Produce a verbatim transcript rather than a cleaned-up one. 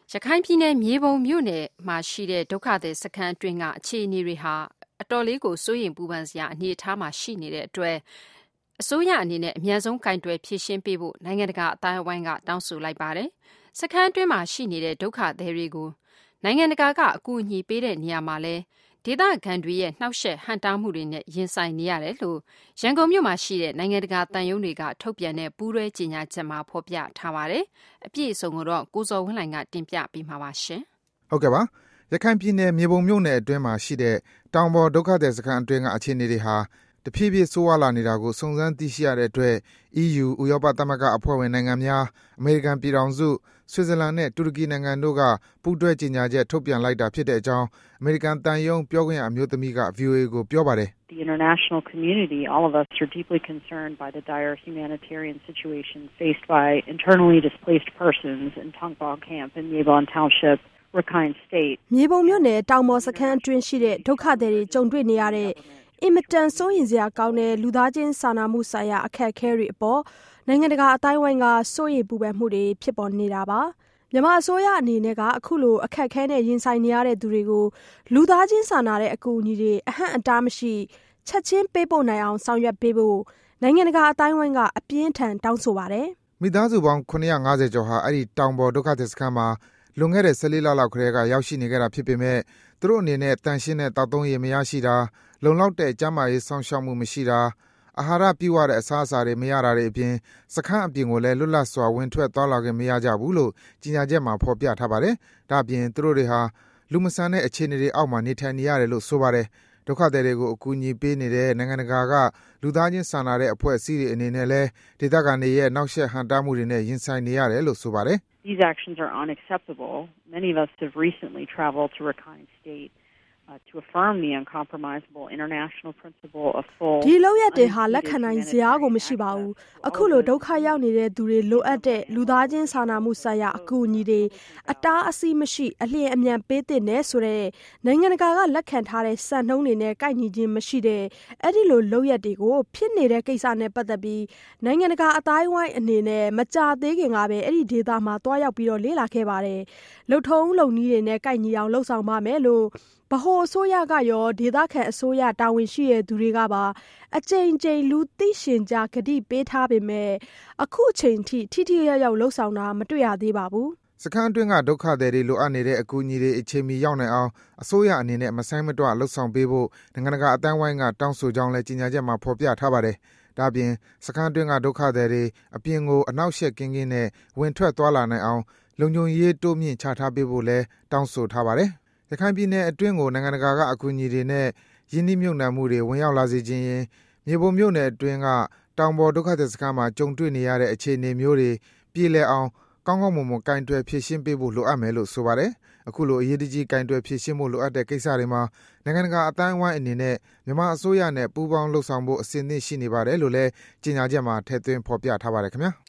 ရခိုင်ပြည်နယ်မြေပုံမြို့နယ်မှာရှိတဲ့ဒုက္ခသည်စခန်းအတွင်းကအခြေအနေတွေဟာအတော်လေးကိုစိုးရိမ်ပူပန်စရာအနေအထားမှာရှိနေတဲ့အတွက်အစိုးရအနေနဲ့အမြန်ဆုံးကင်တွယ်ဖြေရှင်းပေးဖို့နိုင်ငံတကာအတိုင်းအဝိုင်းကတောင်းဆိုလိုက်ပါတယ်။စခန်းအတွင်းမှာရှိနေတဲ့ဒုက္ခသည်တွေကိုနိုင်ငံတကာကအကူအညီပေးတဲ့နေရာမှာလဲဒေသခံတွေရဲ့နှောက်ယှက်ဟန်တားမှုတွေနဲ့ရင်ဆိုင်နေရတယ်လို့ရန်ကုန်မြို့မှာရှိတဲ့နိုင်ငံတကာတန်ယုံတွေကထုတ်ပြန်တဲ့ပူးရဲကြေညာချက်မှာဖော်ပြထားပါတယ်။အပြည့်အစုံကိုတော့ကိုစောဝင်းလှိုင်ကတင်ပြပေးမှာပါရှင်။ဟုတ်ကဲ့ပါ။ရခိုင်ပြည်နယ်မြေပုံမြို့နယ်အတွင်းမှာရှိတဲ့တောင်ပေါ်ဒုက္ခသည်စခန်းအတွင်းကအခြေအနေတွေဟာတဖြည်းဖြည်းဆိုးဝါးလာနေတာကိုစုံစမ်းသိရှိရတဲ့အတွက် အီးယူ ဥရောပသမဂ္ဂအဖွဲ့ဝင်နိုင်ငံများအမေရိကန်ပြည်ထောင်စုဆွစ်ဇာလန်နဲ့တူရကီနိုင်ငံတို့ကပူးတွဲကြေညာချက်ထုတ်ပြန်လိုက်တာဖြစ်တဲ့အကြောင်းအမေရိကန်တန်ယုံပြောခွင့်ရအမျိုးသမီးက ဗီအိုအေ ကိုပြောပါတယ်။ The international community, all of us are deeply concerned by the dire humanitarian situation faced by internally displaced persons in Tongpao camp in Yebon Township, Rakhine State. မြေပုံမြို့နယ်တောင်ပေါ်စခန်းအတွင်းရှိတဲ့ဒုက္ခသည်တွေကြုံတွေ့နေရတဲ့အင်မတန်စိုးရိမ်စရာကောင်းတဲ့လူသားချင်းစာနာမှုဆိုင်ရာအခက်အခဲတွေအပေါ်နိုင်ငံတကာအတိုင်းအဝိုင်းကစိုးရိမ်ပူပန်မှုတွေဖြစ်ပေါ်နေတာပါမြန်မာအစိုးရအနေနဲ့ကအခုလိုအခက်အခဲနဲ့ရင်ဆိုင်နေရတဲ့သူတွေကိုလူသားချင်းစာနာတဲ့အကူအညီတွေအဟန့်အတားမရှိချက်ချင်းပေးပို့နိုင်အောင်ဆောင်ရွက်ပေးဖို့နိုင်ငံတကာအတိုင်းအဝိုင်းကအပြင်းထန်တောင်းဆိုပါတယ်မိသားစုပေါင်းခုနှစ်ရာငါးဆယ်ကျော်ဟာအဲ့ဒီတောင်ပေါ်ဒုက္ခသည်စခန်းမှာလွန်ခဲ့တဲ့ဆယ်လေးလလောက်ခရဲကရောက်ရှိနေကြတာဖြစ်ပေမဲ့သူတို့အနေနဲ့တန်ရှင်းတဲ့တောက်သုံးရည်မရရှိတာလုံလောက်တဲ့ကျန်းမာရေးဆောင်ရှောက်မှုမရှိတာအာဟာရပြည့်ဝတဲ့အစားအစာတွေမရတာတွေအပြင်စခန်းအပြင်ကိုလည်းလွတ်လပ်စွာဝင်ထွက်သွားလာခွင့်မရကြဘူးလို့ကြီးညာချက်မှာဖော်ပြထားပါတယ်။ဒါ့အပြင်သူတို့တွေဟာလူမဆန်တဲ့အခြေအနေတွေအောက်မှာနေထိုင်နေရတယ်လို့ဆိုပါတယ်။ဒုက္ခသည်တွေကိုအကူအညီပေးနေတဲ့နိုင်ငံတကာကလူသားချင်းစာနာတဲ့အဖွဲ့အစည်းတွေအနေနဲ့လည်းဒေသခံတွေရဲ့နှောက်ယှက်ဟန်တားမှုတွေနဲ့ရင်ဆိုင်နေရတယ်လို့ဆိုပါတယ်။ These actions are unacceptable. Many of us have recently traveled to Rakhine State Uh, to affirm the uncompromisable international principle of full ဒီလောက်ရတဲ့ဟာလက်ခံနိုင်စရာကိုမရှိပါဘူးအခုလိုဒုက္ခရောက်နေတဲ့သူတွေလိုအပ်တဲ့လူသားချင်းစာနာမှုဆိုင်ရာအကူအညီတွေအတားအဆီးမရှိအလျင်အမြန်ပေးသင့်တယ်ဆိုတဲ့နိုင်ငံတကာကလက်ခံထားတဲ့စံနှုန်းတွေနဲ့ကိုက်ညီခြင်းမရှိတဲ့အဲ့ဒီလိုလောက်ရတွေကိုဖြစ်နေတဲ့ကိစ္စနဲ့ပတ်သက်ပြီးနိုင်ငံတကာအတိုင်းအဝိုင်းအနေနဲ့မကြသေးခင်ကပဲအဲ့ဒီဒေသမှာတွားရောက်ပြီးတော့လေ့လာခဲ့ပါတယ်လှုပ်ထုံးလုံနည်းတွေနဲ့ကိုက်ညီအောင်လှုပ်ဆောင်ပါမယ်လို့ဗဟိုအစိုးရကရောဒေသခံအစိုးရတာဝန်ရှိတဲ့သူတွေကပါအကြိမ်ကြိမ်လူသိရှင်ကြားကတိပေးထားပေမဲ့အခုအချိန်ထိထိထိရောက်ရောက်လှုပ်ဆောင်တာမတွေ့ရသေးပါဘူးစခန်းအတွင်းကဒုက္ခသည်တွေလိုအပ်နေတဲ့အကူအညီတွေအချိန်မီရောက်နိုင်အောင်အစိုးရအနေနဲ့မဆိုင်မတွလှုပ်ဆောင်ပေးဖို့နိုင်ငံတကာအတိုင်းဝိုင်းကတောင်းဆိုကြောင်းလည်းကြေညာချက်မှာဖော်ပြထားပါတယ်။ဒါ့အပြင်စခန်းအတွင်းကဒုက္ခသည်တွေအပြင်ကိုအနောက်ရှက်ကင်းကင်းနဲ့ဝင်ထွက်သွားလာနိုင်အောင်လုံခြုံရေးတိုးမြင့်ချထားပေးဖို့လည်းတောင်းဆိုထားပါတယ်။ရခိုင်ပြည်နယ်အတွင်းကိုနိုင်ငံတကာကအကူအညီတွေနဲ့ယင်းနှိမ့်မြုပ်နှံမှုတွေဝင်ရောက်လာစေခြင်းရင်မြေပုံမြို့နယ်အတွင်းကတောင်ပေါ်ဒုက္ခသည်စခန်းမှာကြုံတွေ့နေရတဲ့အခြေအနေမျိုးတွေပြည်လည်အောင်ကောင်းကောင်းမွန်မွန်ကင်တွယ်ဖြည့်ရှင်းပေးဖို့လိုအပ်မယ်လို့ဆိုပါတယ်။အခုလိုအရေးတကြီးကင်တွယ်ဖြည့်ရှင်းဖို့လိုအပ်တဲ့ကိစ္စတွေမှာနိုင်ငံတကာအတိုင်းအဝိုင်းအနေနဲ့မြန်မာအစိုးရနဲ့ပူးပေါင်းလှုပ်ဆောင်ဖို့အစဉ်သင့်ရှိနေပါတယ်လို့လည်းကြေညာချက်မှာထည့်သွင်းဖော်ပြထားပါတယ်ခင်ဗျာ။